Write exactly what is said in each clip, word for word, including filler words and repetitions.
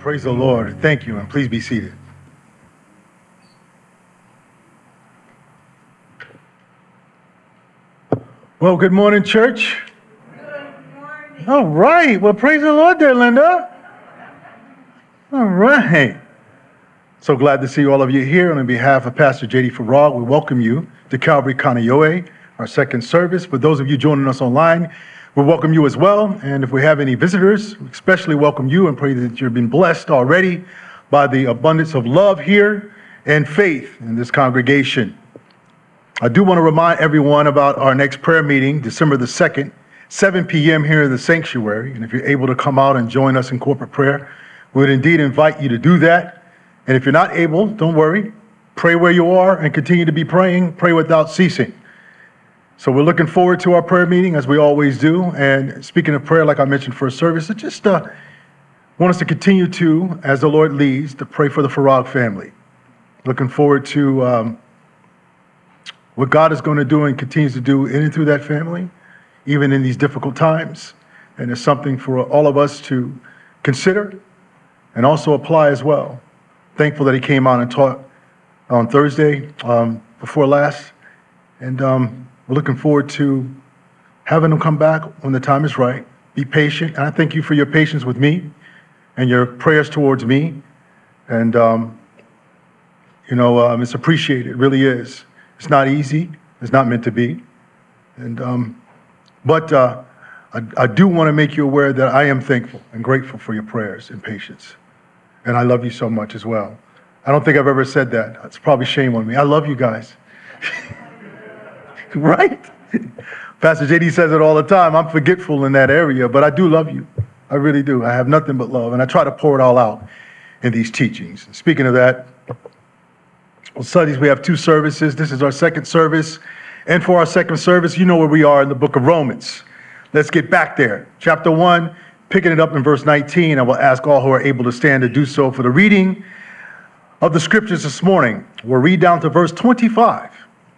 Praise the Lord. Thank you, and please be seated. Well, good morning, church. Good morning. All right. Well, praise the Lord there, Linda. All right. So glad to see all of you here. On behalf of Pastor J D Farag, we welcome you to Calvary Kaneohe, our second service. For those of you joining us online, we welcome you as well. And if we have any visitors, we especially welcome you and pray that you've been blessed already by the abundance of love here and faith in this congregation. I do want to remind everyone about our next prayer meeting, December the second, seven p.m. here in the sanctuary. And if you're able to come out and join us in corporate prayer, we would indeed invite you to do that. And if you're not able, don't worry. Pray where you are and continue to be praying. Pray without ceasing. So we're looking forward to our prayer meeting, as we always do. And speaking of prayer, like I mentioned first service, I just uh, want us to continue to, as the Lord leads, to pray for the Farag family. Looking forward to um, what God is going to do and continues to do in and through that family, even in these difficult times. And it's something for all of us to consider and also apply as well. Thankful that he came out and taught on Thursday um, before last. And um, we're looking forward to having him come back when the time is right. Be patient. And I thank you for your patience with me and your prayers towards me. And, um, you know, um, it's appreciated. It really is. It's not easy. It's not meant to be. And um, but uh, I, I do want to make you aware that I am thankful and grateful for your prayers and patience. And I love you so much as well. I don't think I've ever said that. It's probably shame on me. I love you guys. Right? Pastor J D says it all the time. I'm forgetful in that area, but I do love you. I really do. I have nothing but love, and I try to pour it all out in these teachings. And speaking of that, on Sundays, we have two services. This is our second service. And for our second service, you know where we are in the book of Romans. Let's get back there. Chapter one, picking it up in verse nineteen. I will ask all who are able to stand to do so for the reading of the scriptures this morning. We'll read down to verse twenty-five.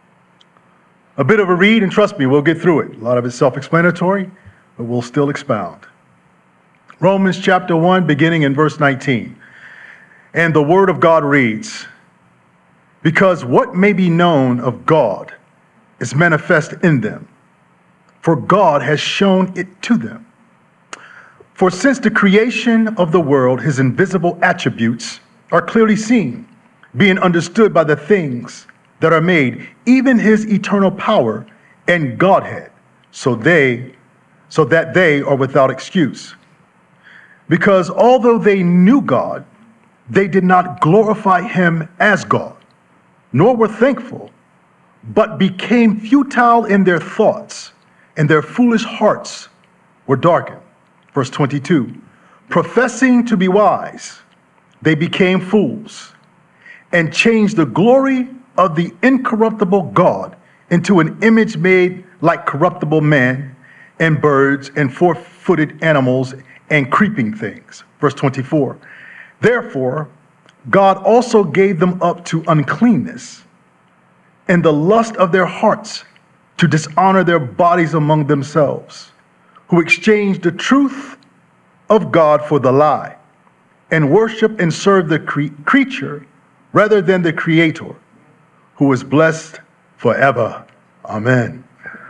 A bit of a read, and trust me, we'll get through it. A lot of it's self-explanatory, but we'll still expound. Romans chapter one, beginning in verse nineteen. And the word of God reads, "Because what may be known of God is manifest in them, for God has shown it to them. For since the creation of the world, his invisible attributes are clearly seen, being understood by the things that are made, even his eternal power and Godhead, so they, so that they are without excuse. Because although they knew God, they did not glorify him as God, nor were thankful, but became futile in their thoughts, and their foolish hearts were darkened." Verse twenty-two, "Professing to be wise, they became fools, and changed the glory of the incorruptible God into an image made like corruptible man, and birds, and four-footed animals, and creeping things." Verse twenty-four, "Therefore, God also gave them up to uncleanness and the lust of their hearts to dishonor their bodies among themselves, who exchanged the truth of God for the lie, and worship and serve the cre- creature rather than the Creator, who is blessed forever. Amen."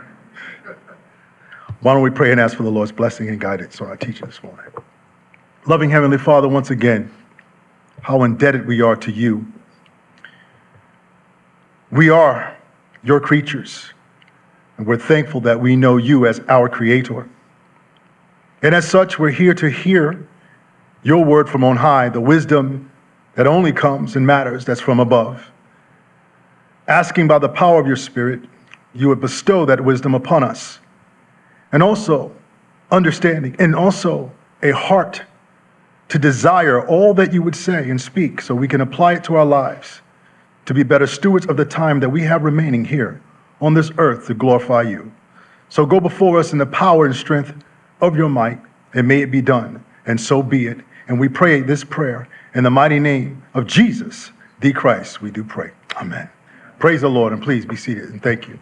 Why don't we pray and ask for the Lord's blessing and guidance on our teaching this morning. Loving Heavenly Father, once again, how indebted we are to you. We are your creatures, and we're thankful that we know you as our Creator. And as such, we're here to hear your word from on high, the wisdom that only comes and matters that's from above. Asking by the power of your Spirit, you would bestow that wisdom upon us. And also understanding, and also a heart to desire all that you would say and speak so we can apply it to our lives, to be better stewards of the time that we have remaining here on this earth to glorify you. So go before us in the power and strength of your might, and may it be done, and so be it. And we pray this prayer in the mighty name of Jesus, the Christ, we do pray. Amen. Praise the Lord, and please be seated, and thank you.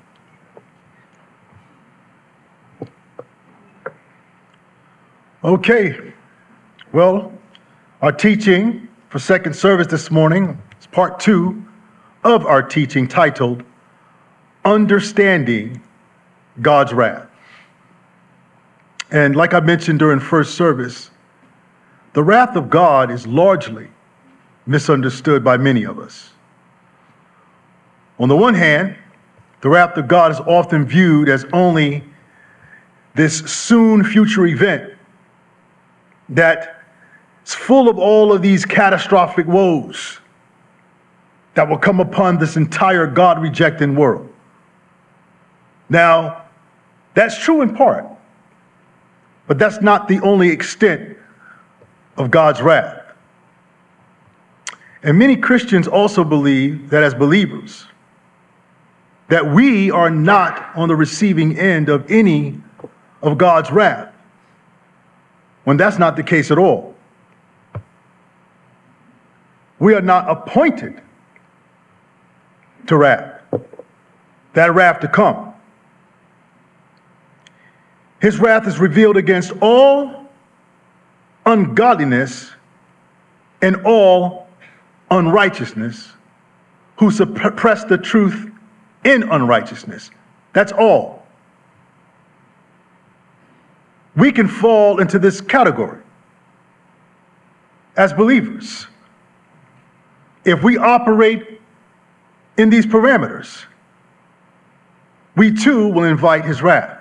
Okay, well, Our teaching for second service this morning is part two of our teaching titled, Understanding God's Wrath. And like I mentioned during first service, the wrath of God is largely misunderstood by many of us. On the one hand, the wrath of God is often viewed as only this soon future event that is full of all of these catastrophic woes that will come upon this entire God-rejecting world. Now, that's true in part, but that's not the only extent of God's wrath. And many Christians also believe that as believers, that we are not on the receiving end of any of God's wrath, when that's not the case at all. We are not appointed to wrath, that wrath to come. His wrath is revealed against all ungodliness and all unrighteousness who suppress the truth in unrighteousness. That's all. We can fall into this category as believers if we operate in these parameters. We too will invite his wrath.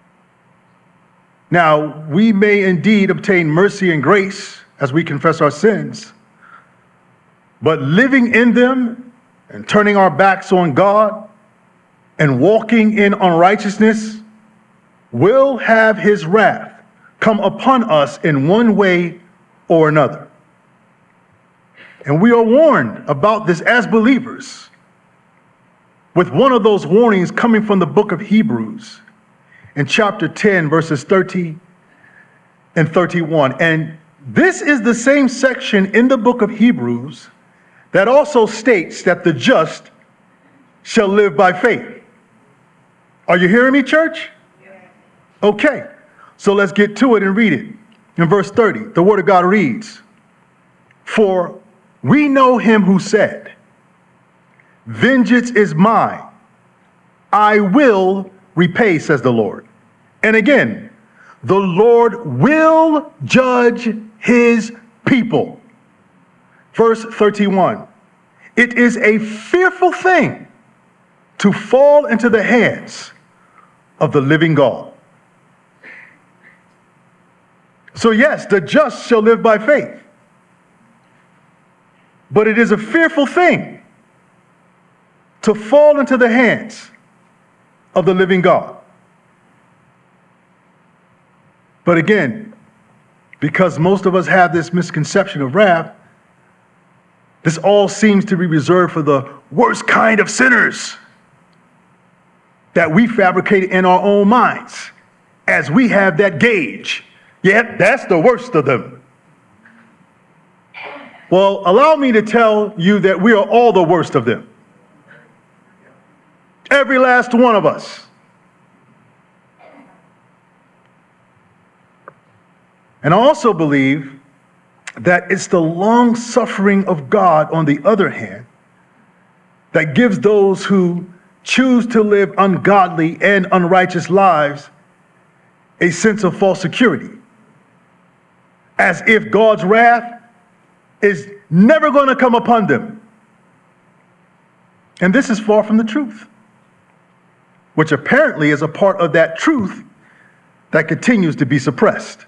Now, we may indeed obtain mercy and grace as we confess our sins, but living in them and turning our backs on God and walking in unrighteousness will have his wrath come upon us in one way or another. And we are warned about this as believers with one of those warnings coming from the book of Hebrews in chapter ten, verses thirty and thirty-one. And this is the same section in the book of Hebrews that also states that the just shall live by faith. Are you hearing me, church? Okay, so let's get to it and read it. In verse thirty, the word of God reads, "For we know him who said, 'Vengeance is mine, I will repay,' says the Lord. And again, the Lord will judge his people." Verse thirty-one, "It is a fearful thing to fall into the hands of the living God." So yes, the just shall live by faith. But it is a fearful thing to fall into the hands of the living God. But again, because most of us have this misconception of wrath, this all seems to be reserved for the worst kind of sinners that we fabricate in our own minds as we have that gauge. Yep, that's the worst of them. Well, allow me to tell you that we are all the worst of them. Every last one of us. And I also believe that it's the long suffering of God, on the other hand, that gives those who choose to live ungodly and unrighteous lives a sense of false security, as if God's wrath is never going to come upon them. And this is far from the truth, which apparently is a part of that truth that continues to be suppressed.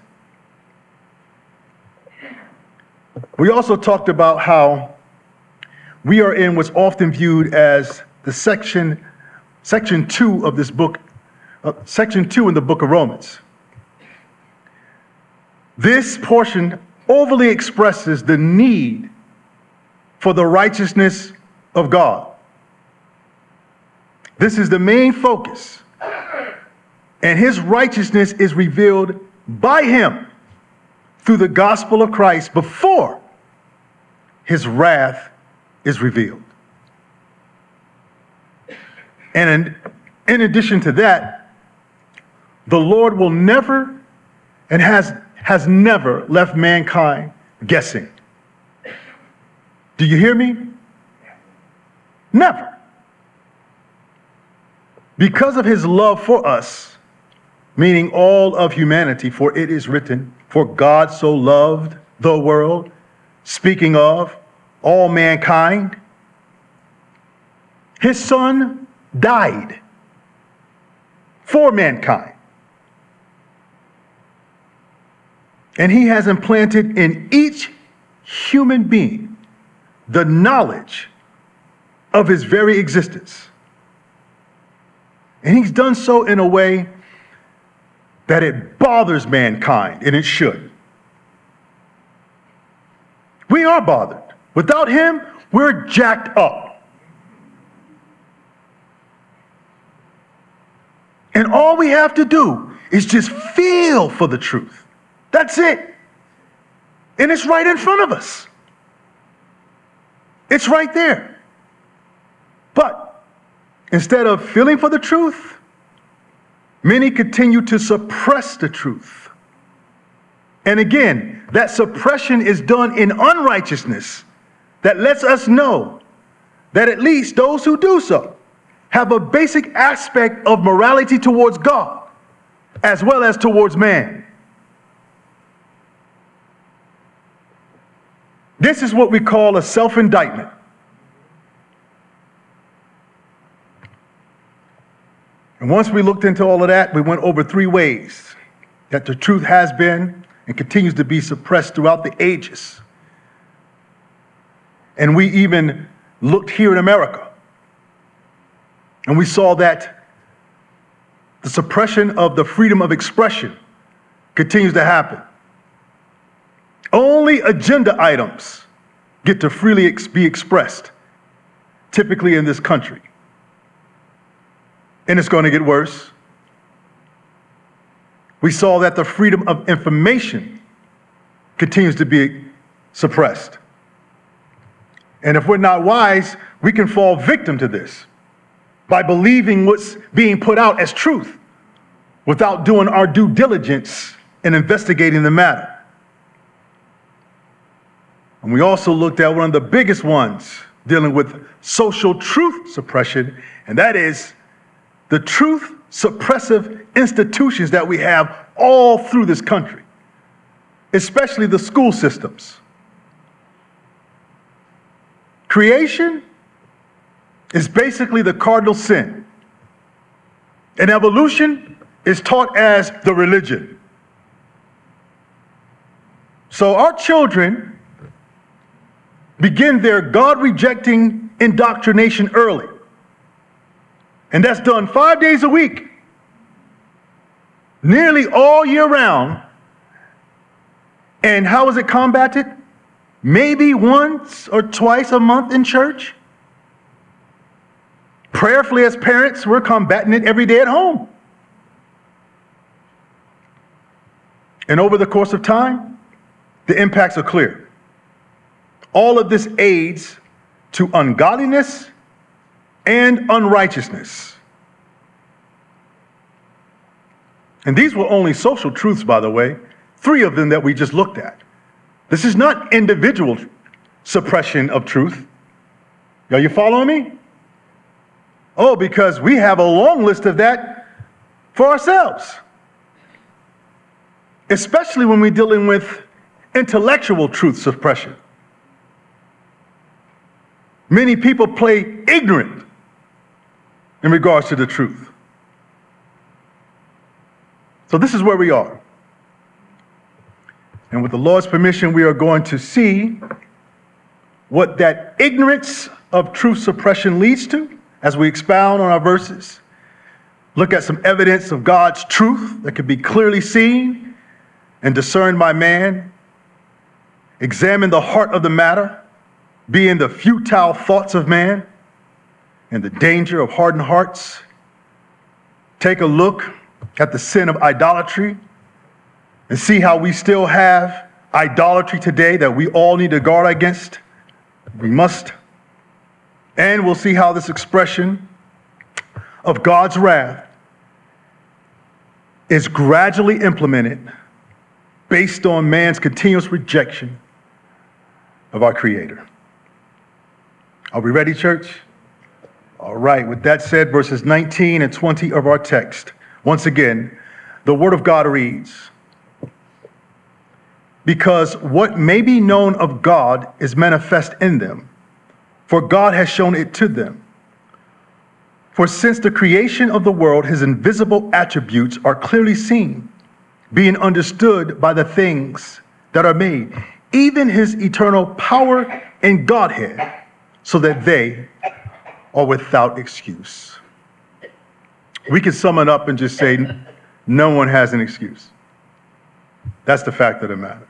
We also talked about how we are in what's often viewed as the section, section two of this book, uh, section two in the book of Romans. This portion overly expresses the need for the righteousness of God. This is the main focus, and his righteousness is revealed by him through the gospel of Christ before his wrath is revealed. And in, in addition to that, the Lord will never and has, has never left mankind guessing Do you hear me? Never. Because of his love for us, meaning all of humanity, for it is written, for God so loved the world, speaking of all mankind, his son died for mankind. And he has implanted in each human being the knowledge of his very existence. And he's done so in a way that it bothers mankind, and it should. We are bothered. Without him, we're jacked up. And all we have to do is just feel for the truth. That's it. And it's right in front of us. It's right there. But instead of feeling for the truth, many continue to suppress the truth. And again, that suppression is done in unrighteousness that lets us know that at least those who do so have a basic aspect of morality towards God as well as towards man. This is what we call a self-indictment. And once we looked into all of that, we went over three ways that the truth has been and continues to be suppressed throughout the ages. And we even looked here in America, and we saw that the suppression of the freedom of expression continues to happen. Only agenda items get to freely ex- be expressed, typically in this country. And it's going to get worse. We saw that the freedom of information continues to be suppressed. And if we're not wise, we can fall victim to this by believing what's being put out as truth without doing our due diligence in investigating the matter. And we also looked at one of the biggest ones dealing with social truth suppression, and that is the truth suppressive institutions that we have all through this country, especially the school systems. Creation is basically the cardinal sin, and evolution is taught as the religion. So our children begin their God-rejecting indoctrination early. And that's done five days a week, nearly all year round. And how is it combated? Maybe once or twice a month in church. Prayerfully, as parents, we're combating it every day at home. And over the course of time, the impacts are clear. All of this aids to ungodliness and unrighteousness. And these were only social truths, by the way, three of them that we just looked at. This is not individual suppression of truth. Are you following me? Oh, because we have a long list of that for ourselves. Especially when we're dealing with intellectual truth suppression. Many people play ignorant in regards to the truth. So this is where we are. And with the Lord's permission, we are going to see what that ignorance of truth suppression leads to as we expound on our verses. Look at some evidence of God's truth that can be clearly seen and discerned by man. Examine the heart of the matter, being the futile thoughts of man and the danger of hardened hearts. Take a look at the sin of idolatry and see how we still have idolatry today that we all need to guard against. We must. And we'll see how this expression of God's wrath is gradually implemented based on man's continuous rejection of our Creator. Are we ready, church? All right, with that said, verses nineteen and twenty of our text. Once again, the Word of God reads, "Because what may be known of God is manifest in them, for God has shown it to them. For since the creation of the world, his invisible attributes are clearly seen, being understood by the things that are made, even his eternal power and Godhead, so that they are without excuse." We can sum it up and just say, no one has an excuse. That's the fact of the matter.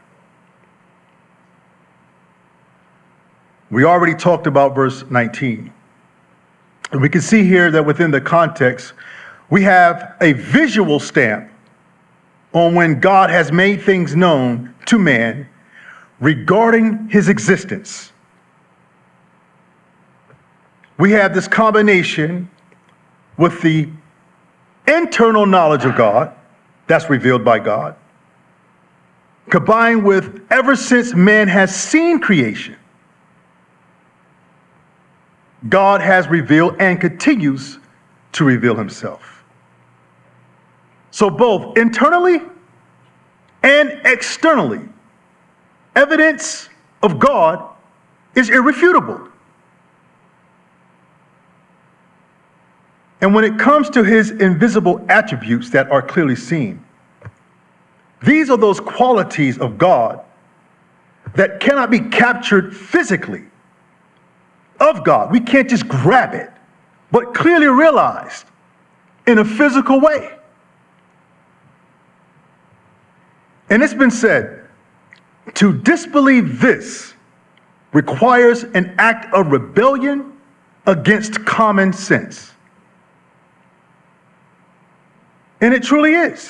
We already talked about verse nineteen. And we can see here that within the context, we have a visual stamp on when God has made things known to man regarding his existence. We have this combination with the internal knowledge of God that's revealed by God, combined with ever since man has seen creation, God has revealed and continues to reveal himself. So both internally and externally, evidence of God is irrefutable. And when it comes to his invisible attributes that are clearly seen, these are those qualities of God that cannot be captured physically of God. We can't just grab it, but clearly realized in a physical way. And it's been said, to disbelieve this requires an act of rebellion against common sense. And it truly is.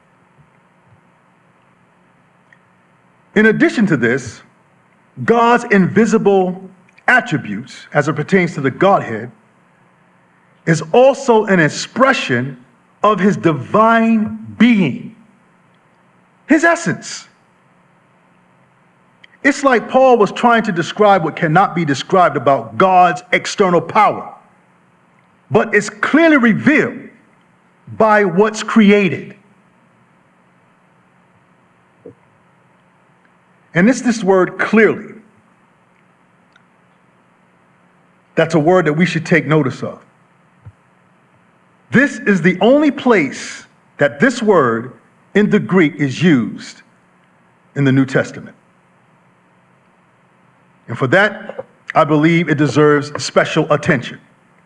In addition to this, God's invisible attributes, as it pertains to the Godhead, is also an expression of his divine being, his essence. It's like Paul was trying to describe what cannot be described about God's external power, but it's clearly revealed by what's created. And it's this word clearly. That's a word that we should take notice of. This is the only place that this word in the Greek is used in the New Testament. And for that, I believe it deserves special attention.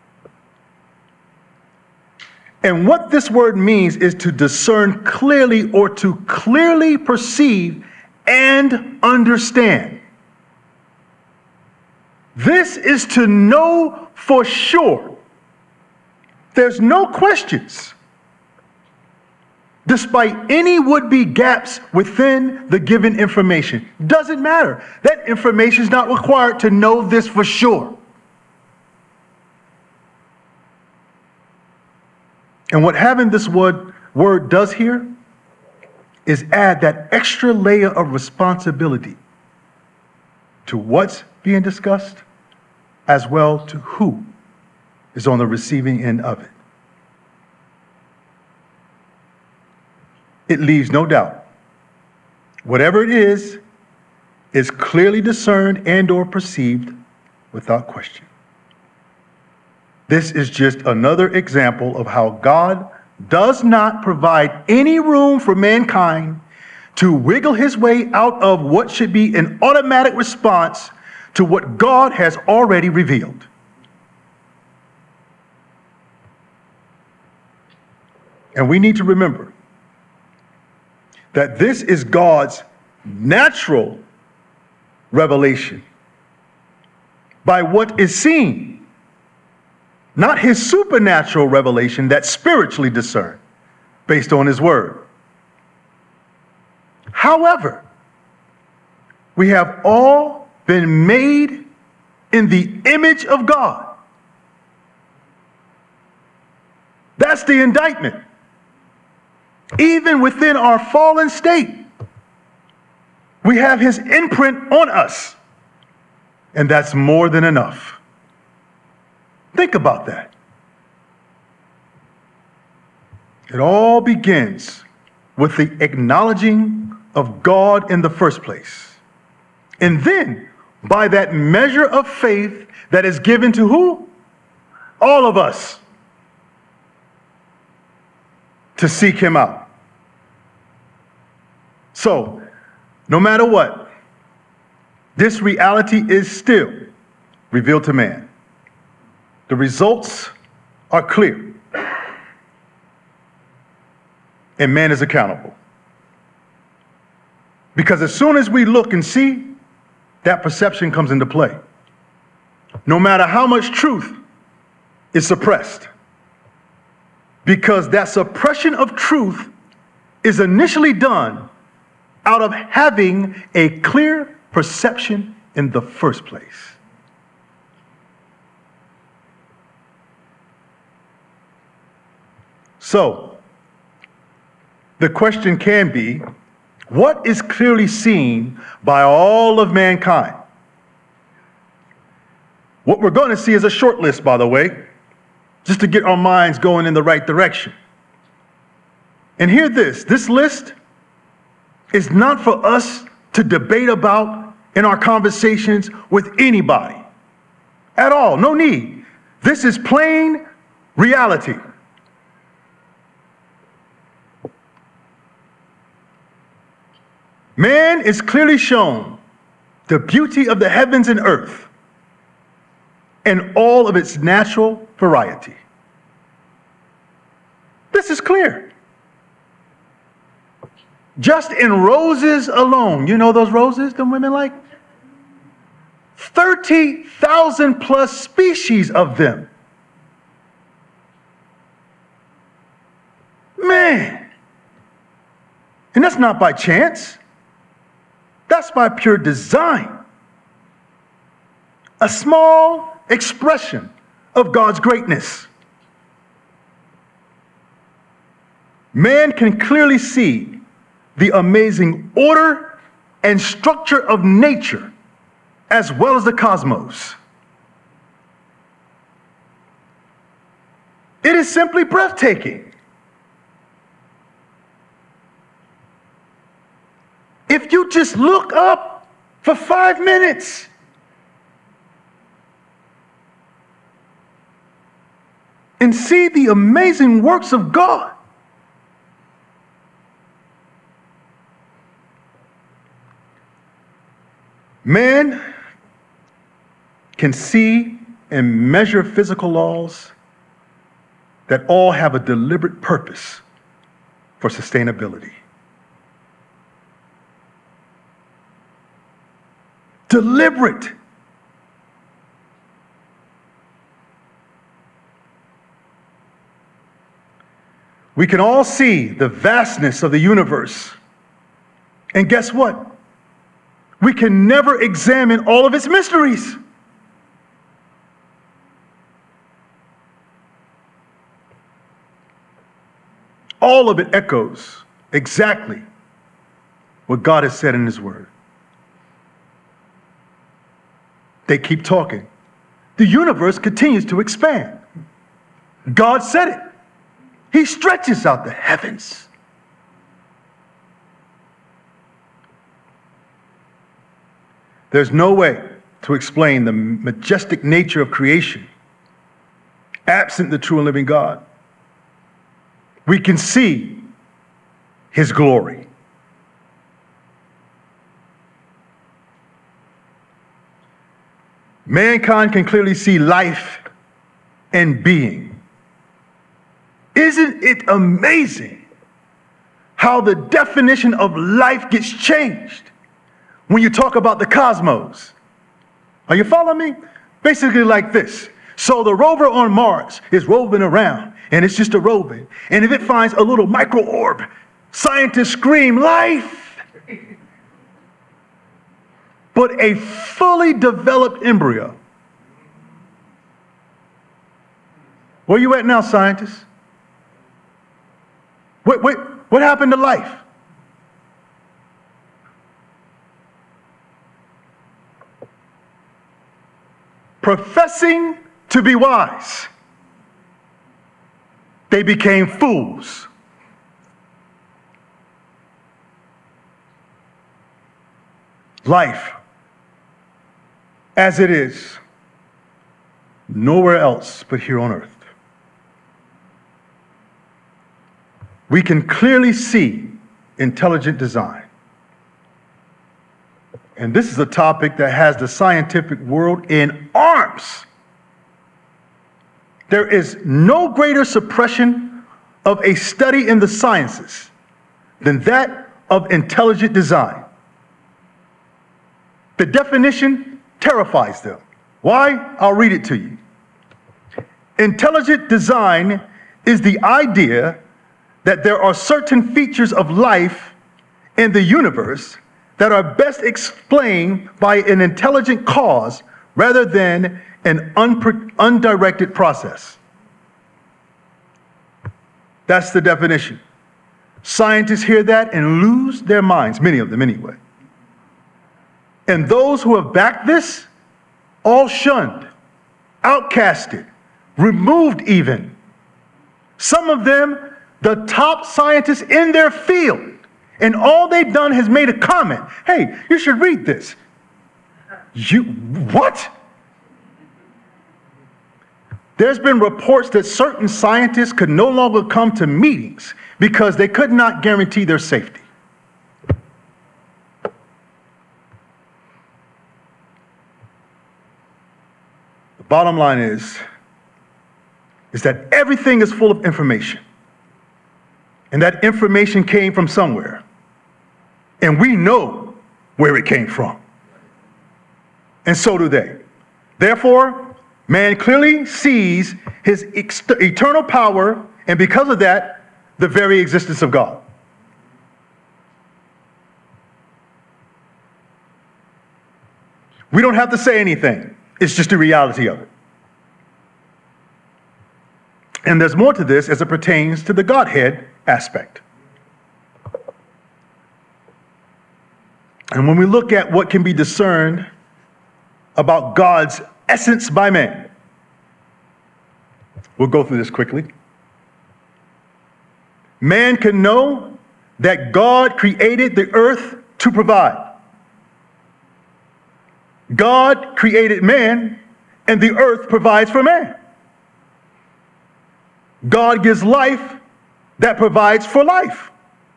And what this word means is to discern clearly or to clearly perceive and understand. This is to know for sure. There's no questions, despite any would-be gaps within the given information. Doesn't matter. That information is not required to know this for sure. And what having this word, word does here is add that extra layer of responsibility to what's being discussed, as well to who is on the receiving end of it. It leaves no doubt. Whatever it is, is clearly discerned and or perceived without question. This is just another example of how God does not provide any room for mankind to wiggle his way out of what should be an automatic response to what God has already revealed. And we need to remember that this is God's natural revelation by what is seen, not his supernatural revelation that's spiritually discerned based on his word. However, we have all been made in the image of God. That's the indictment. Even within our fallen state, we have his imprint on us, and that's more than enough. Think about that. It all begins with the acknowledging of God in the first place. And then, by that measure of faith that is given to who? All of us. To seek him out. So, no matter what, this reality is still revealed to man. The results are clear. And man is accountable. Because as soon as we look and see, that perception comes into play. No matter how much truth is suppressed. Because that suppression of truth is initially done out of having a clear perception in the first place. So, the question can be, what is clearly seen by all of mankind? What we're going to see is a short list, by the way, just to get our minds going in the right direction. And hear this, this list is not for us to debate about in our conversations with anybody at all, no need. This is plain reality. Man is clearly shown the beauty of the heavens and earth and all of its natural variety. This is clear. Just in roses alone, you know those roses the women like? thirty thousand plus species of them. Man. And that's not by chance. That's by pure design. A small expression of God's greatness. Man can clearly see the amazing order and structure of nature as well as the cosmos. It is simply breathtaking. If you just look up for five minutes, and see the amazing works of God, man can see and measure physical laws that all have a deliberate purpose for sustainability. Deliberate. We can all see the vastness of the universe. And guess what? We can never examine all of its mysteries. All of it echoes exactly what God has said in his word. They keep talking. The universe continues to expand. God said it. He stretches out the heavens. There's no way to explain the majestic nature of creation absent the true and living God. We can see his glory. Mankind can clearly see life and being. Isn't it amazing how the definition of life gets changed when you talk about the cosmos? Are you following me? Basically like this. So the rover on Mars is roving around, and it's just a roving. And if it finds a little microorb, scientists scream, life! But a fully developed embryo. Where you at now, scientists? Wait, wait, what happened to life? Professing to be wise. They became fools. Life, as it is, nowhere else but here on earth. We can clearly see intelligent design. And this is a topic that has the scientific world in arms. There is no greater suppression of a study in the sciences than that of intelligent design. The definition terrifies them. Why? I'll read it to you. Intelligent design is the idea that there are certain features of life in the universe that are best explained by an intelligent cause rather than an unpre- undirected process. That's the definition. Scientists hear that and lose their minds, many of them anyway. And those who have backed this, all shunned, outcasted, removed even. Some of them, the top scientists in their field, and all they've done has made a comment. Hey, you should read this. You, what? There's been reports that certain scientists could no longer come to meetings because they could not guarantee their safety. The bottom line is, is that everything is full of information. And that information came from somewhere. And we know where it came from. And so do they. Therefore, man clearly sees his ex- eternal power, and because of that, the very existence of God. We don't have to say anything. It's just the reality of it. And there's more to this as it pertains to the Godhead aspect. And when we look at what can be discerned about God's essence by man, we'll go through this quickly. Man can know that God created the earth to provide. God created man, and the earth provides for man. God gives life that provides for life.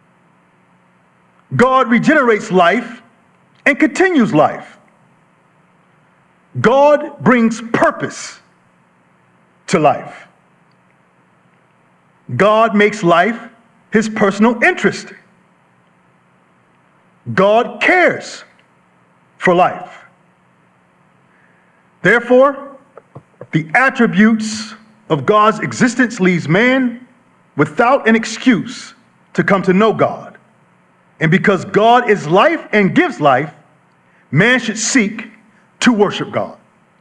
God regenerates life and continues life. God brings purpose to life. God makes life his personal interest. God cares for life. Therefore, the attributes of God's existence leaves man without an excuse to come to know God. And because God is life and gives life, man should seek to worship God.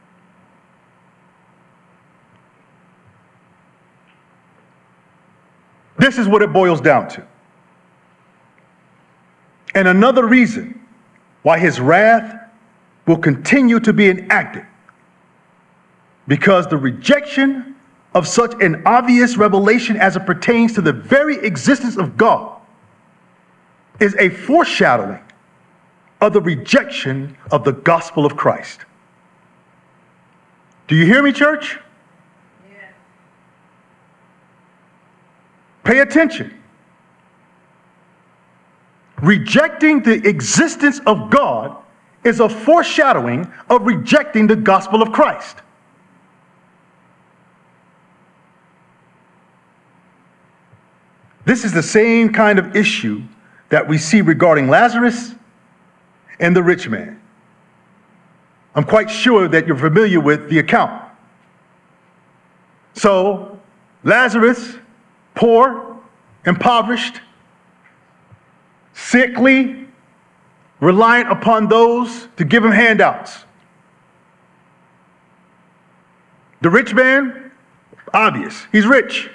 This is what it boils down to. And another reason why his wrath will continue to be enacted, because the rejection of such an obvious revelation as it pertains to the very existence of God is a foreshadowing of the rejection of the gospel of Christ. Do you hear me, church? Yes. Pay attention. Rejecting the existence of God is a foreshadowing of rejecting the gospel of Christ. This is the same kind of issue that we see regarding Lazarus and the rich man. I'm quite sure that you're familiar with the account. So, Lazarus, poor, impoverished, sickly, reliant upon those to give him handouts. The rich man, obvious, he's rich,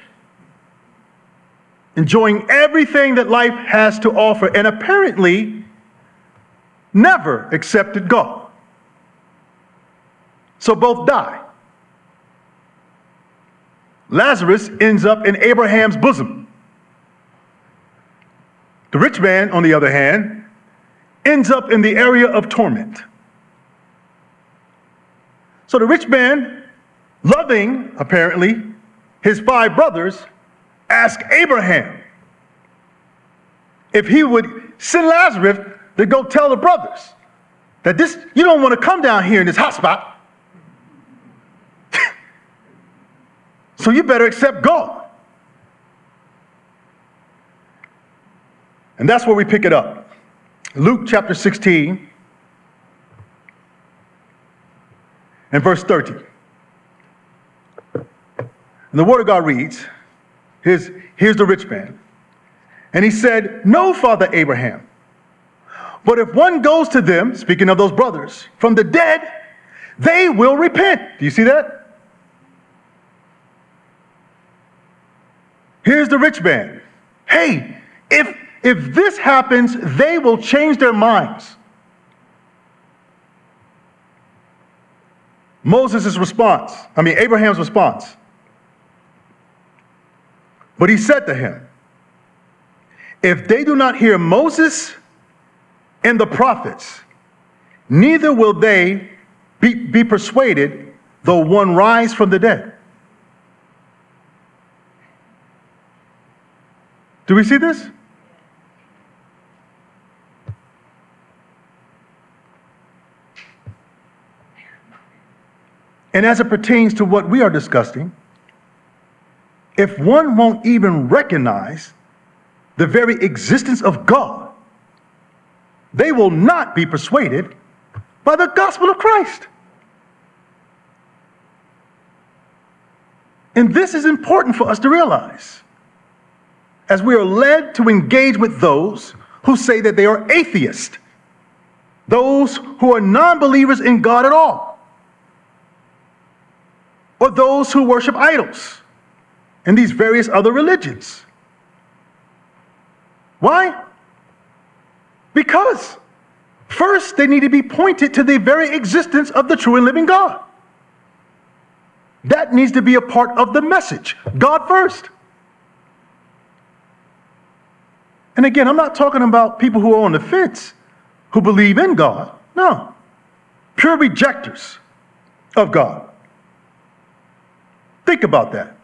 enjoying everything that life has to offer, and apparently never accepted God. So both die. Lazarus ends up in Abraham's bosom. The rich man, on the other hand, ends up in the area of torment. So the rich man, loving, apparently, his five brothers, asked Abraham if he would send Lazarus to go tell the brothers that this, you don't want to come down here in this hot spot. So you better accept God. And that's where we pick it up. Luke chapter sixteen and verse thirty. And the word of God reads, here's, here's the rich man. And he said, "No, Father Abraham, but if one goes to them," speaking of those brothers, "from the dead, they will repent." Do you see that? Here's the rich man. Hey, if, if this happens, they will change their minds. Moses' response, I mean, Abraham's response. But he said to him, "If they do not hear Moses and the prophets, neither will they be, be persuaded though one rise from the dead." Do we see this? And as it pertains to what we are discussing, if one won't even recognize the very existence of God, they will not be persuaded by the gospel of Christ. And this is important for us to realize as we are led to engage with those who say that they are atheists, those who are non-believers in God at all, or those who worship idols and these various other religions. Why? Because first they need to be pointed to the very existence of the true and living God. That needs to be a part of the message. God first. And again, I'm not talking about people who are on the fence, who believe in God. No. Pure rejectors of God. Think about that.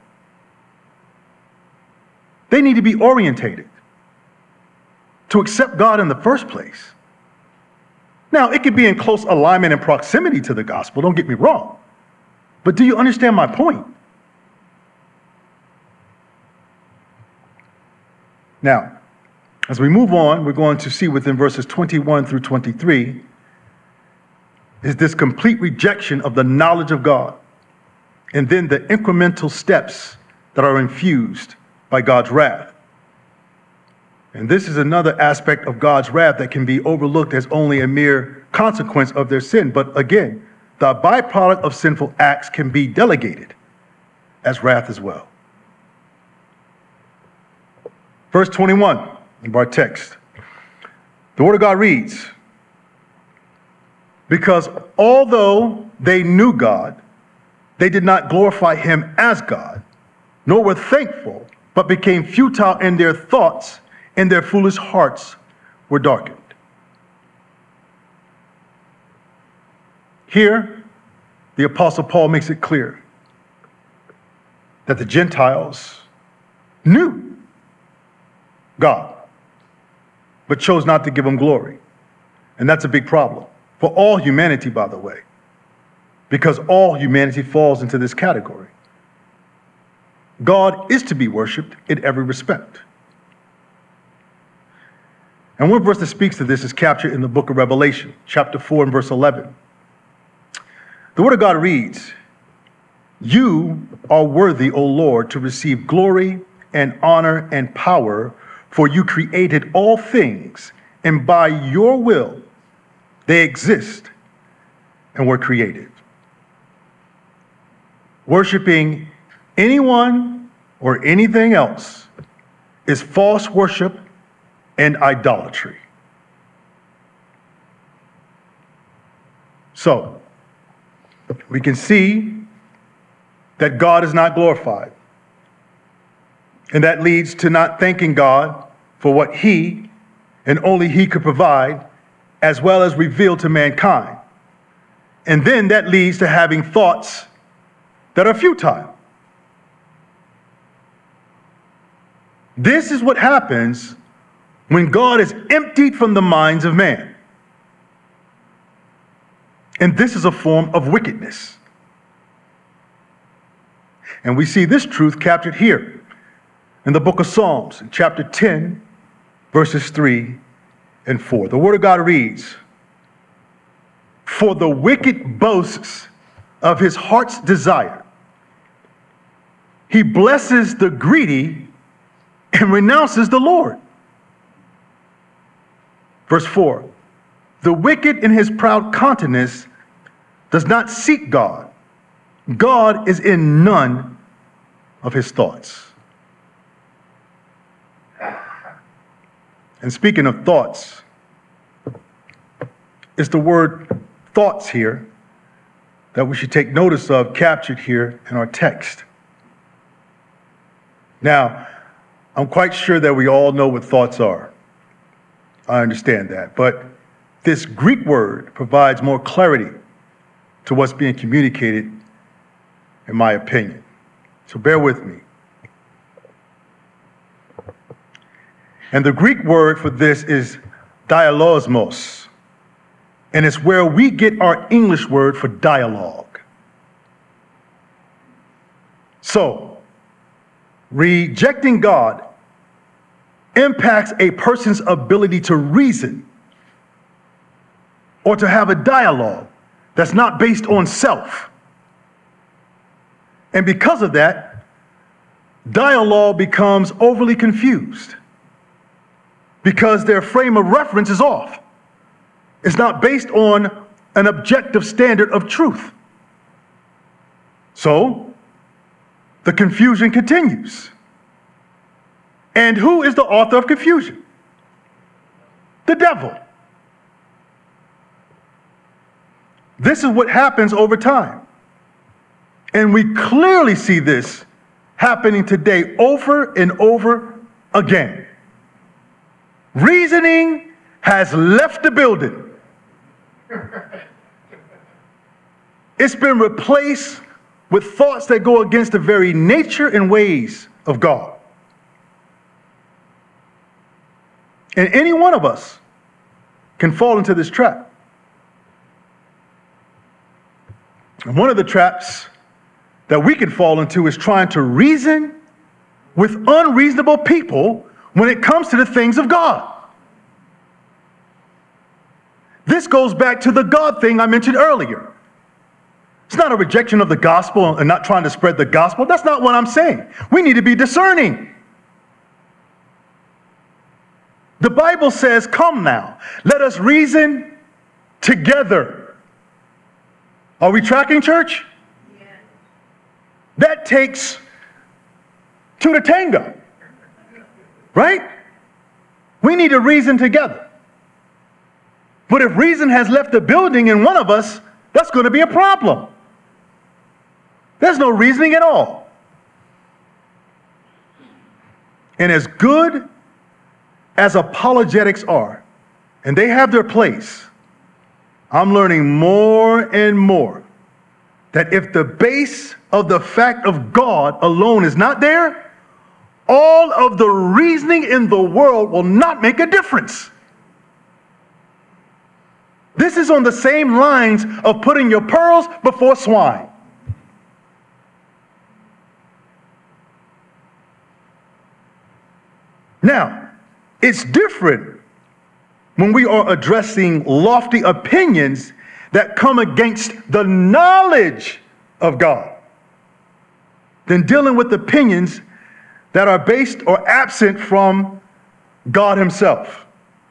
They need to be orientated to accept God in the first place. Now, it could be in close alignment and proximity to the gospel, don't get me wrong. But do you understand my point? Now, as we move on, we're going to see within verses twenty-one through twenty-three is this complete rejection of the knowledge of God, and then the incremental steps that are infused by God's wrath. And this is another aspect of God's wrath that can be overlooked as only a mere consequence of their sin. But again, the byproduct of sinful acts can be delegated as wrath as well. Verse twenty-one of our text. The word of God reads, "Because although they knew God, they did not glorify him as God, nor were thankful, but became futile in their thoughts, and their foolish hearts were darkened." Here, the Apostle Paul makes it clear that the Gentiles knew God, but chose not to give him glory. And that's a big problem for all humanity, by the way, because all humanity falls into this category. God is to be worshiped in every respect. And one verse that speaks to this is captured in the book of Revelation, chapter four and verse eleven. The word of God reads, "You are worthy, O Lord, to receive glory and honor and power, for you created all things, and by your will they exist and were created." Worshiping anyone or anything else is false worship and idolatry. So, we can see that God is not glorified And that leads to not thanking God for what he and only he could provide, as well as reveal to mankind. And then that leads to having thoughts that are futile. This is what happens when God is emptied from the minds of man. And this is a form of wickedness. And we see this truth captured here in the book of Psalms, in chapter ten, verses three and four. The word of God reads, "For the wicked boasts of his heart's desire. He blesses the greedy and renounces the Lord." Verse four, "The wicked in his proud countenance does not seek God. God is in none of his thoughts." And speaking of thoughts, it's the word thoughts here that we should take notice of, captured here in our text. Now, I'm quite sure that we all know what thoughts are. I understand that. But this Greek word provides more clarity to what's being communicated, in my opinion. So bear with me. And the Greek word for this is dialosmos. And it's where we get our English word for dialogue. So, rejecting God impacts a person's ability to reason or to have a dialogue that's not based on self. And because of that, dialogue becomes overly confused because their frame of reference is off. It's not based on an objective standard of truth. So, the confusion continues. And who is the author of confusion? The devil. This is what happens over time. And we clearly see this happening today over and over again. Reasoning has left the building. It's been replaced with thoughts that go against the very nature and ways of God. And any one of us can fall into this trap. And one of the traps that we can fall into is trying to reason with unreasonable people when it comes to the things of God. This goes back to the God thing I mentioned earlier. It's not a rejection of the gospel and not trying to spread the gospel. That's not what I'm saying. We need to be discerning. The Bible says, "Come now, let us reason together." Are we tracking, church? Yes. That takes two to tango, right? We need to reason together. But if reason has left the building in one of us, that's going to be a problem. There's no reasoning at all. And as good as apologetics are, and they have their place, I'm learning more and more that if the base of the fact of God alone is not there, all of the reasoning in the world will not make a difference. This is on the same lines of putting your pearls before swine. Now, it's different when we are addressing lofty opinions that come against the knowledge of God than dealing with opinions that are based or absent from God himself.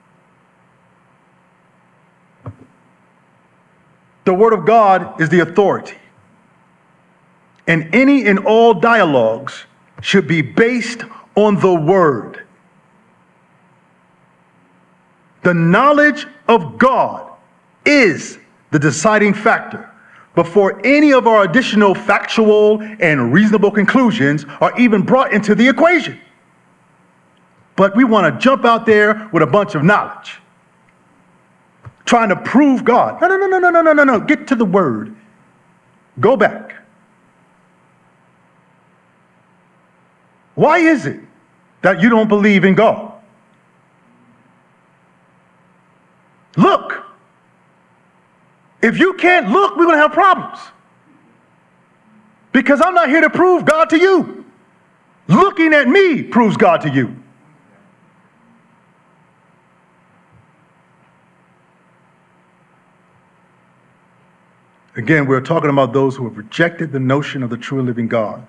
The Word of God is the authority. And any and all dialogues should be based on the Word. The knowledge of God is the deciding factor before any of our additional factual and reasonable conclusions are even brought into the equation. but we want to jump out there with a bunch of knowledge, trying to prove God. No, no, no, no, no, no, no, no, no. Get to the word. Go back. Why is it that you don't believe in God? Look. If you can't look, we're going to have problems. Because I'm not here to prove God to you. Looking at me proves God to you. Again, we're talking about those who have rejected the notion of the true and living God.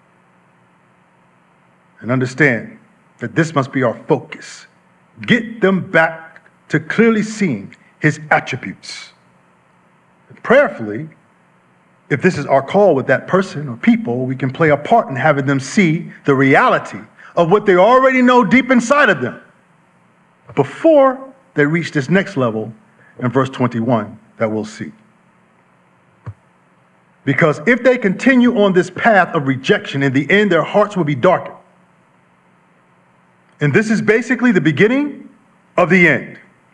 And understand that this must be our focus. Get them back to clearly seeing his attributes. And prayerfully, if this is our call with that person or people, we can play a part in having them see the reality of what they already know deep inside of them before they reach this next level in verse twenty-one that we'll see. Because if they continue on this path of rejection, in the end, their hearts will be darkened. And this is basically the beginning of the end.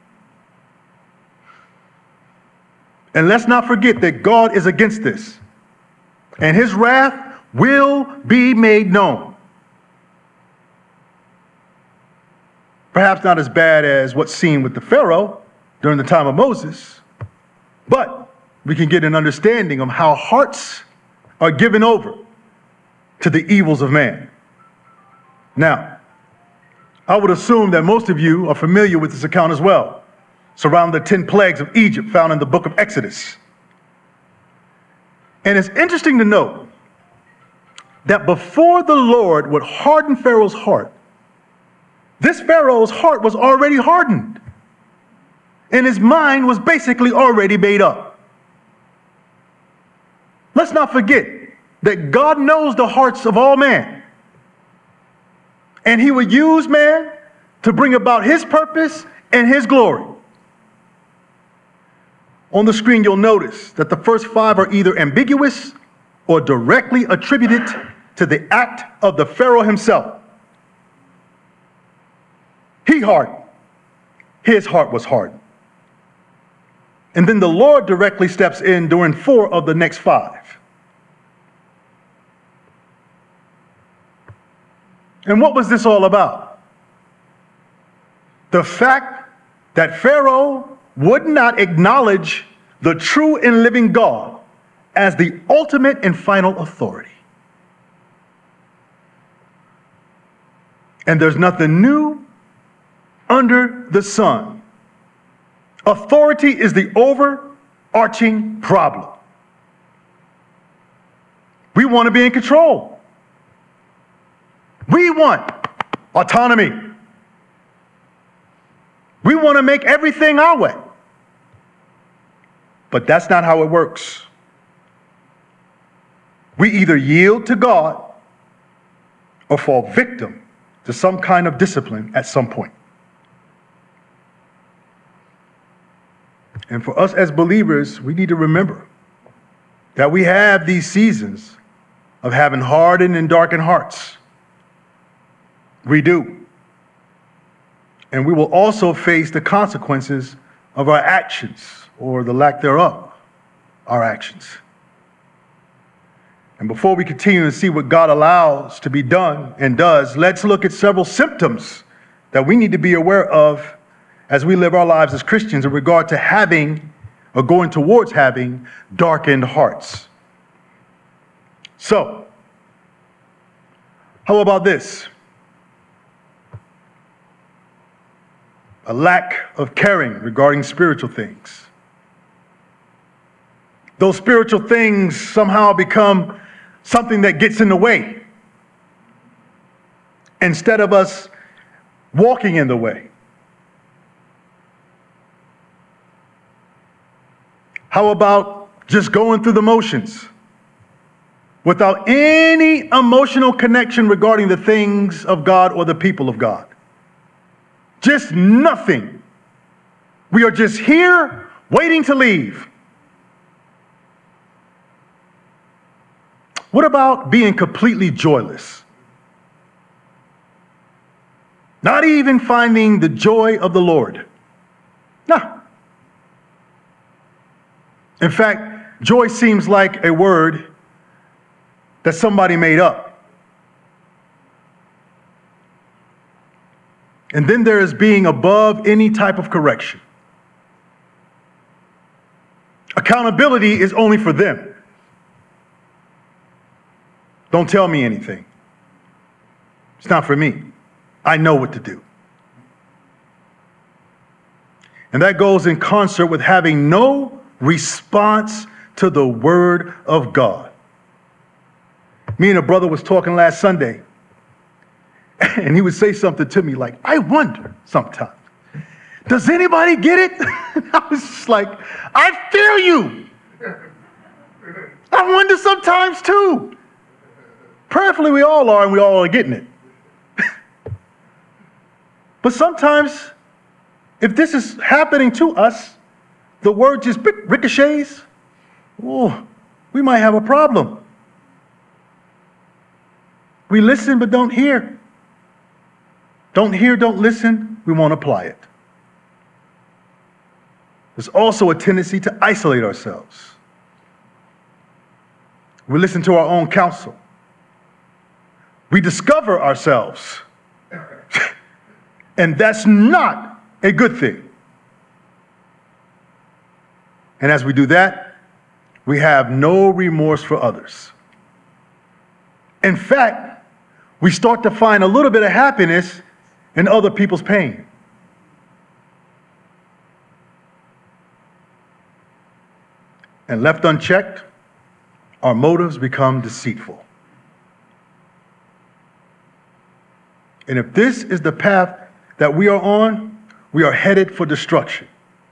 And let's not forget that God is against this. And his wrath will be made known. Perhaps not as bad as what's seen with the Pharaoh during the time of Moses, but we can get an understanding of how hearts are given over to the evils of man. Now, I would assume that most of you are familiar with this account as well, surrounding the ten plagues of Egypt found in the book of Exodus. And it's interesting to note that before the Lord would harden Pharaoh's heart, this Pharaoh's heart was already hardened, and his mind was basically already made up. Let's not forget that God knows the hearts of all man, and he would use man to bring about his purpose and his glory. On the screen, you'll notice that the first five are either ambiguous or directly attributed to the act of the Pharaoh himself. He hardened. His heart was hardened. And then the Lord directly steps in during four of the next five. And what was this all about? The fact that Pharaoh would not acknowledge the true and living God as the ultimate and final authority. And there's nothing new under the sun. Authority is the overarching problem. We want to be in control. We want autonomy. We want to make everything our way. But that's not how it works. We either yield to God or fall victim to some kind of discipline at some point. And for us as believers, we need to remember that we have these seasons of having hardened and darkened hearts. We do. And we will also face the consequences of our actions, or the lack thereof, our actions. And before we continue to see what God allows to be done and does, let's look at several symptoms that we need to be aware of as we live our lives as Christians in regard to having, or going towards having, darkened hearts. So, how about this? A lack of caring regarding spiritual things. Those spiritual things somehow become something that gets in the way, instead of us walking in the way. How about just going through the motions without any emotional connection regarding the things of God or the people of God? Just nothing. We are just here waiting to leave. What about being completely joyless? Not even finding the joy of the Lord. No. In fact, joy seems like a word that somebody made up. And then there is being above any type of correction. Accountability is only for them. Don't tell me anything. It's not for me. I know what to do. And that goes in concert with having no response to the word of God. Me and a brother was talking last Sunday, and he would say something to me like, I wonder sometimes, does anybody get it? I was just like, I feel you. I wonder sometimes too. Prayerfully we all are, and we all are getting it. But sometimes, if this is happening to us, the word just ricochets, oh, we might have a problem. We listen but don't hear. Don't hear, don't listen, we won't apply it. There's also a tendency to isolate ourselves. We listen to our own counsel. We discover ourselves. And that's not a good thing. And as we do that, we have no remorse for others. In fact, we start to find a little bit of happiness in other people's pain. And left unchecked, our motives become deceitful. And if this is the path that we are on, we are headed for destruction.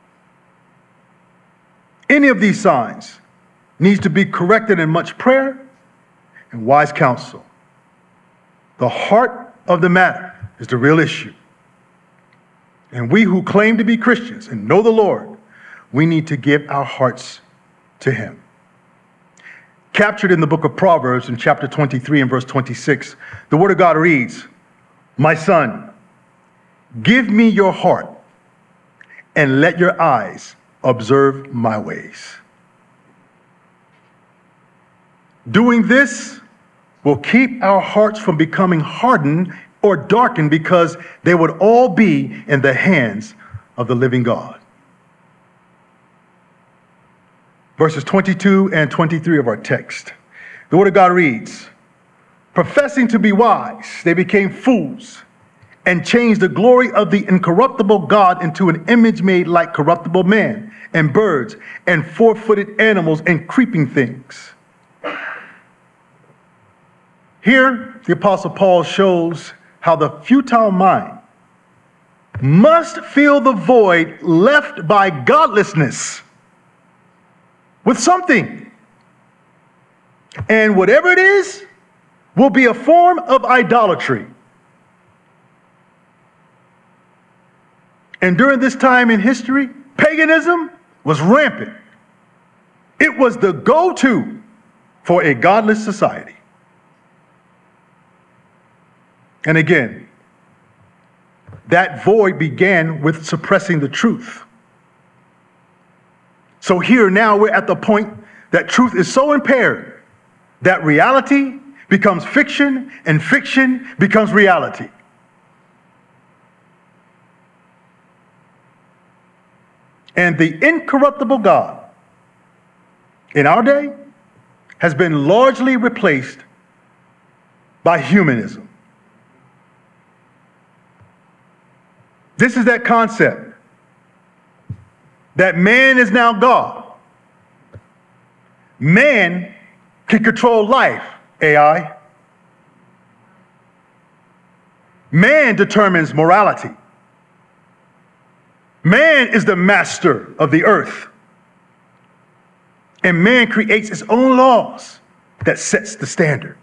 Any of these signs needs to be corrected in much prayer and wise counsel. The heart of the matter is the real issue. And we who claim to be Christians and know the Lord, we need to give our hearts to him. Captured in the book of Proverbs in chapter twenty-three and verse twenty-six, the word of God reads, my son, give me your heart and let your eyes observe my ways. Doing this will keep our hearts from becoming hardened or darkened because they would all be in the hands of the living God. Verses twenty-two and twenty-three of our text. The word of God reads, professing to be wise, they became fools and changed the glory of the incorruptible God into an image made like corruptible man and birds and four-footed animals and creeping things. Here, the Apostle Paul shows how the futile mind must fill the void left by godlessness with something. And whatever it is will be a form of idolatry. And during this time in history, paganism was rampant. It was the go-to for a godless society. And again, that void began with suppressing the truth. So here now we're at the point that truth is so impaired that reality becomes fiction and fiction becomes reality. And the incorruptible God in our day has been largely replaced by humanism. This is that concept that man is now God. Man can control life, A I. Man determines morality. Man is the master of the earth. And man creates its own laws that sets the standard.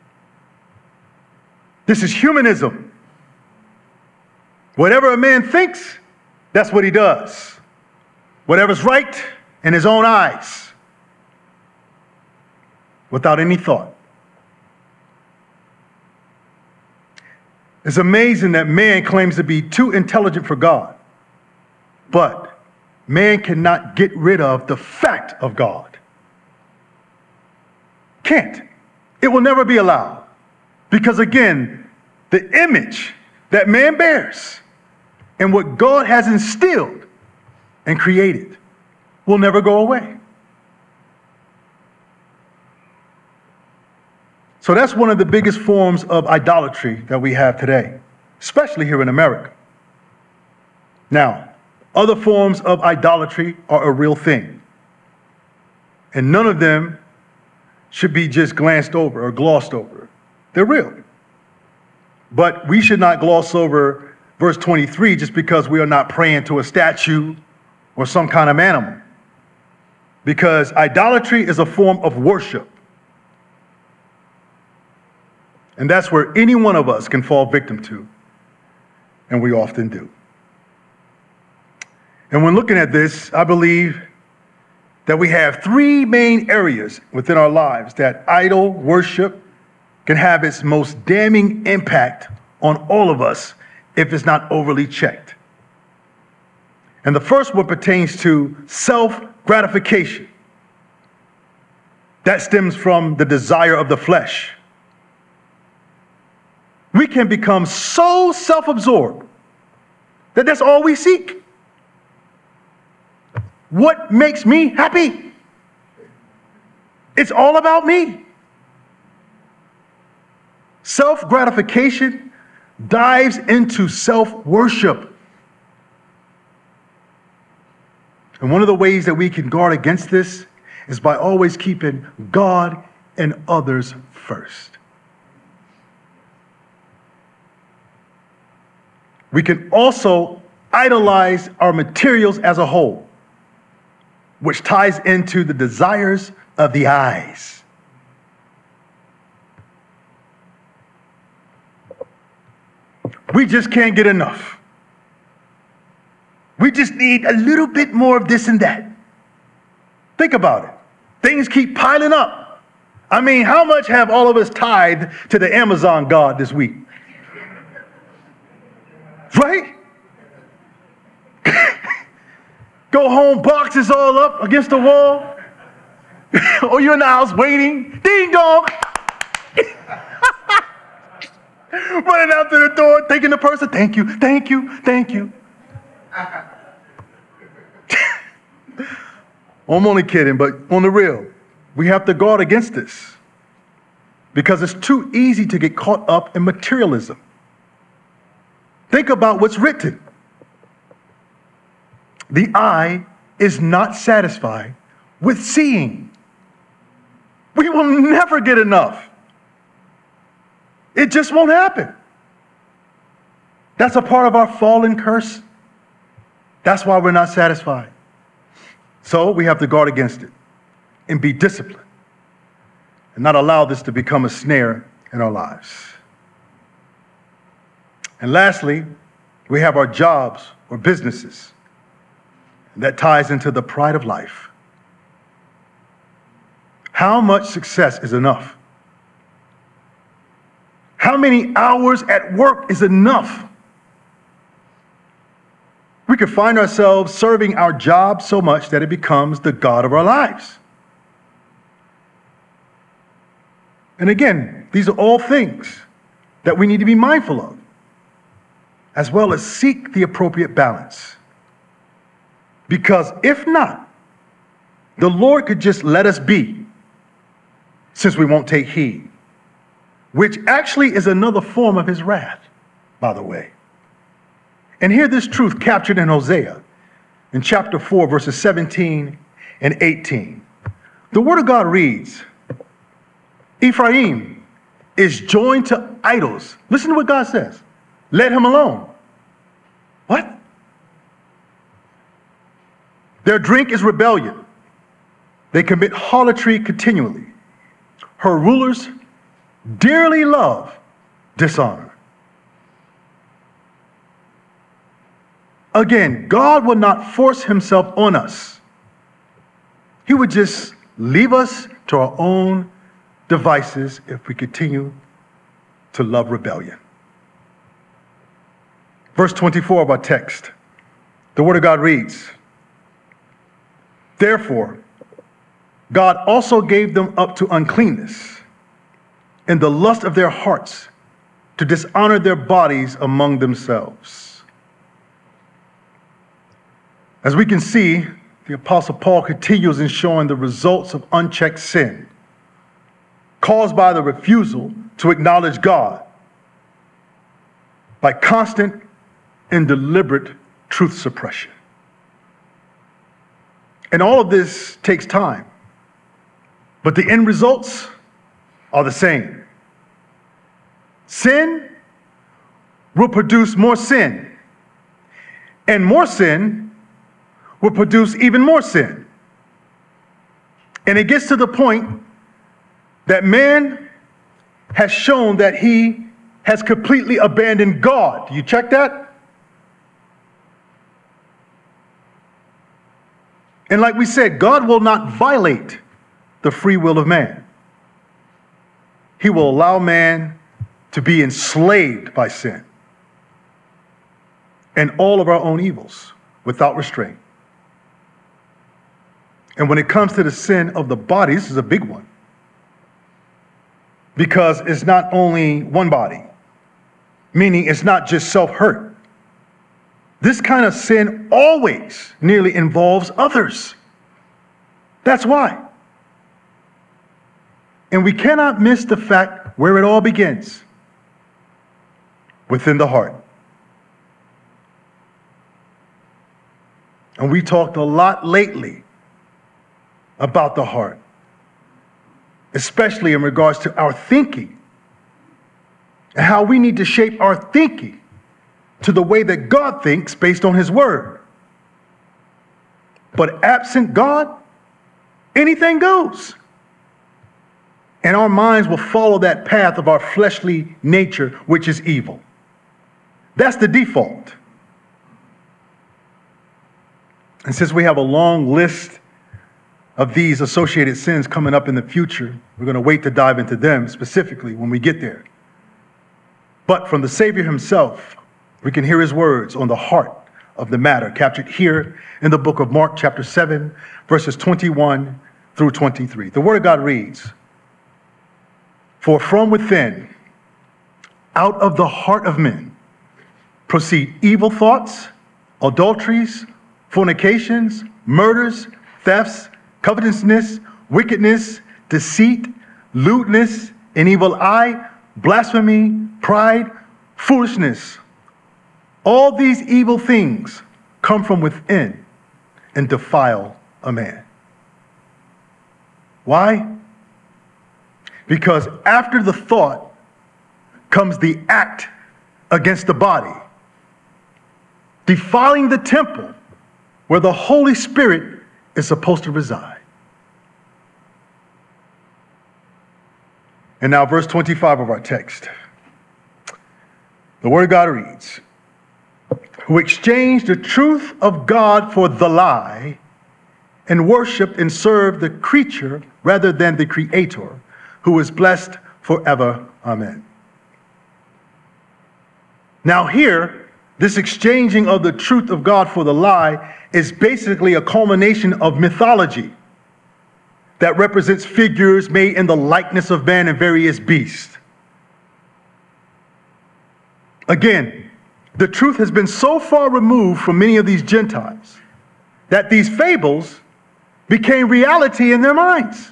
This is humanism. Whatever a man thinks, that's what he does. Whatever's right in his own eyes, without any thought. It's amazing that man claims to be too intelligent for God, but man cannot get rid of the fact of God. Can't. It will never be allowed. Because again, the image that man bears and what God has instilled and created will never go away. So that's one of the biggest forms of idolatry that we have today, especially here in America. Now, other forms of idolatry are a real thing. And none of them should be just glanced over or glossed over. They're real. But we should not gloss over verse twenty-three just because we are not praying to a statue or some kind of animal. Because idolatry is a form of worship. And that's where any one of us can fall victim to. And we often do. And when looking at this, I believe that we have three main areas within our lives that idol worship can have its most damning impact on all of us if it's not overly checked. And the first one pertains to self-gratification. That stems from the desire of the flesh. We can become so self-absorbed that that's all we seek. What makes me happy? It's all about me. Self-gratification dives into self-worship. And one of the ways that we can guard against this is by always keeping God and others first. We can also idolize our materials as a whole, which ties into the desires of the eyes. We just can't get enough. We just need a little bit more of this and that. Think about it. Things keep piling up. I mean, how much have all of us tithed to the Amazon God this week? Right? Go home, boxes all up against the wall. Or you're in the house waiting. Ding dong. Running out to the door, taking the person. Thank you, thank you, thank you. I'm only kidding, but on the real, we have to guard against this because it's too easy to get caught up in materialism. Think about what's written. The eye is not satisfied with seeing. We will never get enough. It just won't happen. That's a part of our fallen curse. That's why we're not satisfied. So we have to guard against it and be disciplined and not allow this to become a snare in our lives. And lastly, we have our jobs or businesses. And that ties into the pride of life. How much success is enough? How many hours at work is enough? We could find ourselves serving our job so much that it becomes the God of our lives. And again, these are all things that we need to be mindful of, as well as seek the appropriate balance. Because if not, the Lord could just let us be, since we won't take heed, which actually is another form of his wrath, by the way. And hear this truth captured in Hosea in chapter four, verses seventeen and eighteen. The word of God reads, Ephraim is joined to idols. Listen to what God says. Let him alone. What? Their drink is rebellion. They commit harlotry continually. Her rulers dearly love dishonor. Again, God will not force himself on us. He would just leave us to our own devices if we continue to love rebellion. Verse twenty-four of our text. The Word of God reads, "Therefore, God also gave them up to uncleanness in the lust of their hearts to dishonor their bodies among themselves." As we can see, the Apostle Paul continues in showing the results of unchecked sin caused by the refusal to acknowledge God by constant and deliberate truth suppression. And all of this takes time, but the end results are the same. Sin will produce more sin, and more sin will produce even more sin. And it gets to the point that man has shown that he has completely abandoned God. You check that? And like we said, God will not violate the free will of man. He will allow man to be enslaved by sin and all of our own evils without restraint. And when it comes to the sin of the body, this is a big one, because it's not only one body, meaning it's not just self-hurt. This kind of sin always nearly involves others. That's why. And we cannot miss the fact where it all begins: within the heart. And we talked a lot lately about the heart, especially in regards to our thinking and how we need to shape our thinking to the way that God thinks based on his word. But absent God, anything goes. And our minds will follow that path of our fleshly nature, which is evil. That's the default. And since we have a long list of these associated sins coming up in the future, we're going to wait to dive into them specifically when we get there. But from the Savior himself, we can hear his words on the heart of the matter, captured here in the book of Mark, chapter seven, verses twenty-one through twenty-three. The Word of God reads, "For from within, out of the heart of men, proceed evil thoughts, adulteries, fornications, murders, thefts, covetousness, wickedness, deceit, lewdness, an evil eye, blasphemy, pride, foolishness. All these evil things come from within and defile a man." Why? Because after the thought comes the act against the body, defiling the temple where the Holy Spirit is supposed to reside. And now verse twenty-five of our text. The Word of God reads, "Who exchanged the truth of God for the lie, and worshiped and served the creature rather than the Creator, who is blessed forever. Amen." Now here, this exchanging of the truth of God for the lie is basically a culmination of mythology that represents figures made in the likeness of man and various beasts. Again, the truth has been so far removed from many of these Gentiles that these fables became reality in their minds.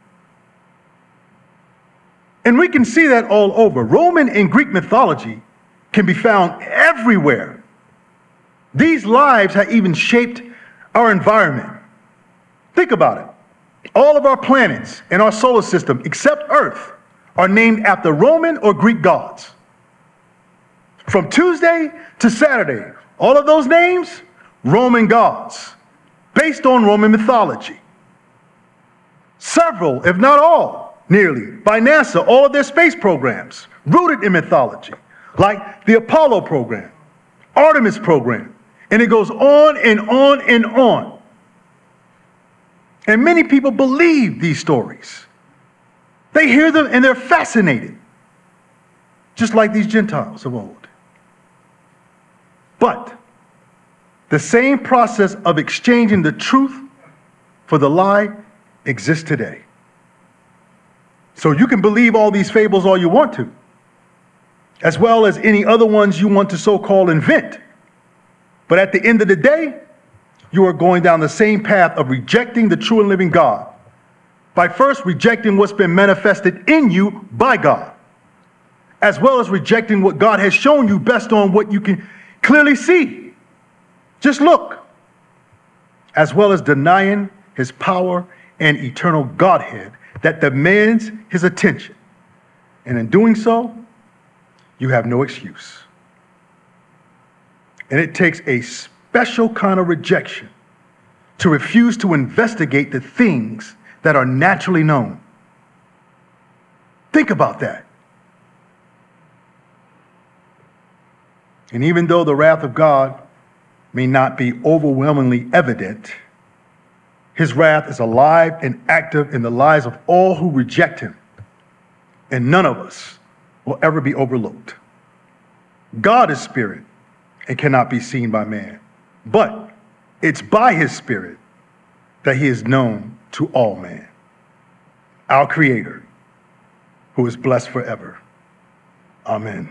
And we can see that all over. Roman and Greek mythology can be found everywhere. These lives have even shaped our environment. Think about it. All of our planets in our solar system, except Earth, are named after Roman or Greek gods. From Tuesday to Saturday, all of those names, Roman gods, based on Roman mythology. Several, if not all, nearly, by NASA, all of their space programs, rooted in mythology, like the Apollo program, Artemis program, and it goes on and on and on. And many people believe these stories. They hear them and they're fascinated, just like these Gentiles of old. But the same process of exchanging the truth for the lie exists today. So you can believe all these fables all you want to, as well as any other ones you want to so-called invent. But at the end of the day, you are going down the same path of rejecting the true and living God by first rejecting what's been manifested in you by God, as well as rejecting what God has shown you based on what you can clearly see. Just look. As well as denying his power and eternal Godhead that demands his attention. And in doing so, you have no excuse. And it takes a special kind of rejection to refuse to investigate the things that are naturally known. Think about that. And even though the wrath of God may not be overwhelmingly evident, his wrath is alive and active in the lives of all who reject him. And none of us will ever be overlooked. God is spirit and cannot be seen by man. But it's by his spirit that he is known to all man. Our Creator, who is blessed forever. Amen.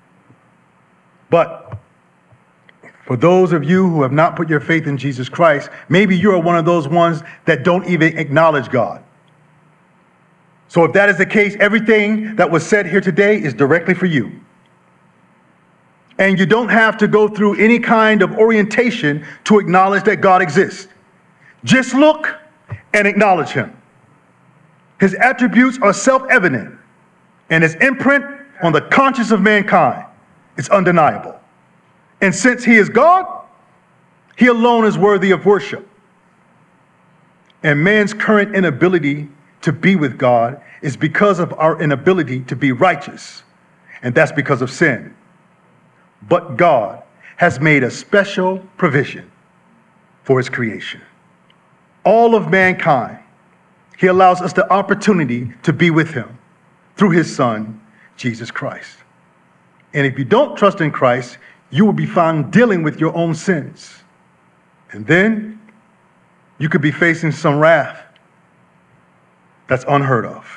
But for those of you who have not put your faith in Jesus Christ, maybe you are one of those ones that don't even acknowledge God. So if that is the case, everything that was said here today is directly for you. And you don't have to go through any kind of orientation to acknowledge that God exists. Just look and acknowledge him. His attributes are self-evident, and his imprint on the conscience of mankind is undeniable. And since he is God, he alone is worthy of worship. And man's current inability to be with God is because of our inability to be righteous, and that's because of sin. But God has made a special provision for his creation. All of mankind, he allows us the opportunity to be with him through his son, Jesus Christ. And if you don't trust in Christ, you will be found dealing with your own sins. And then you could be facing some wrath that's unheard of.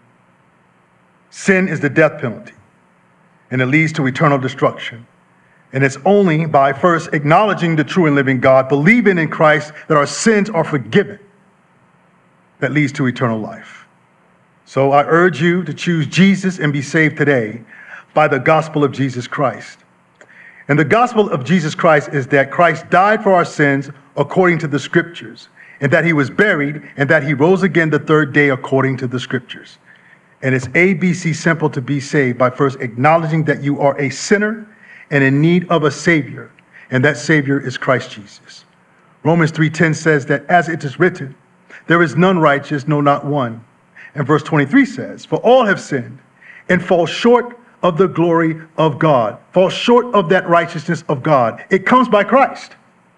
Sin is the death penalty, and it leads to eternal destruction. And it's only by first acknowledging the true and living God, believing in Christ, that our sins are forgiven, that leads to eternal life. So I urge you to choose Jesus and be saved today by the gospel of Jesus Christ. And the gospel of Jesus Christ is that Christ died for our sins according to the scriptures, and that he was buried, and that he rose again the third day according to the scriptures. And it's A B C simple to be saved by first acknowledging that you are a sinner and in need of a Savior, and that Savior is Christ Jesus. Romans three ten says that as it is written, there is none righteous, no, not one. And verse twenty-three says, for all have sinned and fall short of the glory of God, fall short of that righteousness of God. It comes by Christ.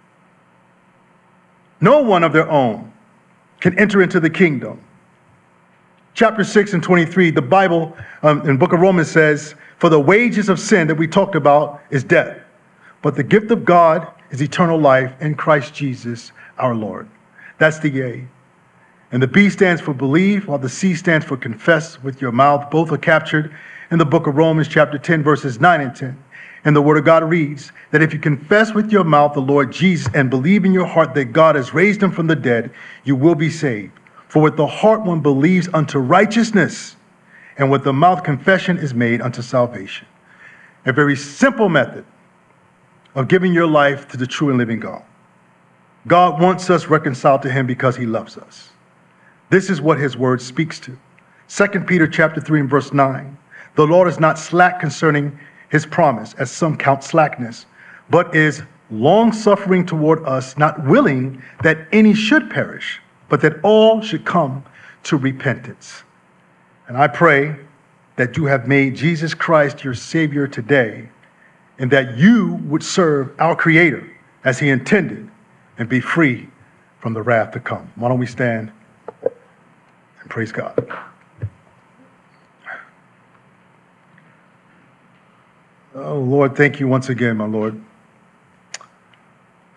No one of their own can enter into the kingdom. Chapter six and twenty-three, the Bible um, in the book of Romans says, for the wages of sin that we talked about is death, but the gift of God is eternal life in Christ Jesus our Lord. That's the A. And the B stands for believe, while the C stands for confess with your mouth. Both are captured in the book of Romans chapter ten, verses nine and ten. And the word of God reads that if you confess with your mouth the Lord Jesus and believe in your heart that God has raised him from the dead, you will be saved. For with the heart one believes unto righteousness, and with the mouth confession is made unto salvation. A very simple method of giving your life to the true and living God. God wants us reconciled to him because he loves us. This is what his word speaks to. Second Peter chapter three and verse nine. The Lord is not slack concerning his promise, as some count slackness, but is long-suffering toward us, not willing that any should perish, but that all should come to repentance. And I pray that you have made Jesus Christ your Savior today, and that you would serve our Creator as he intended and be free from the wrath to come. Why don't we stand and praise God. Oh, Lord, thank you once again, my Lord,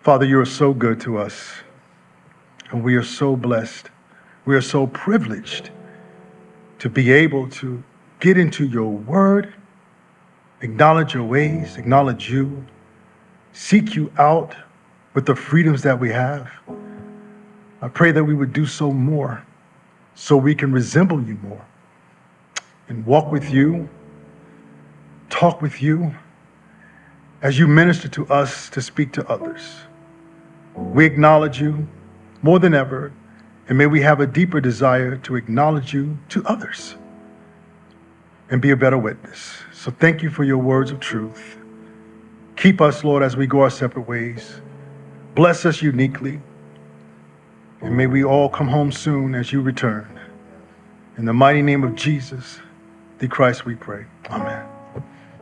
Father, you are so good to us, and we are so blessed. We are so privileged to be able to get into your word, acknowledge your ways, acknowledge you, seek you out with the freedoms that we have. I pray that we would do so more so we can resemble you more and walk with you, talk with you as you minister to us to speak to others. We acknowledge you more than ever, and may we have a deeper desire to acknowledge you to others and be a better witness. So thank you for your words of truth. Keep us, Lord, as we go our separate ways. Bless us uniquely, and may we all come home soon as you return. In the mighty name of Jesus, the Christ we pray. Amen.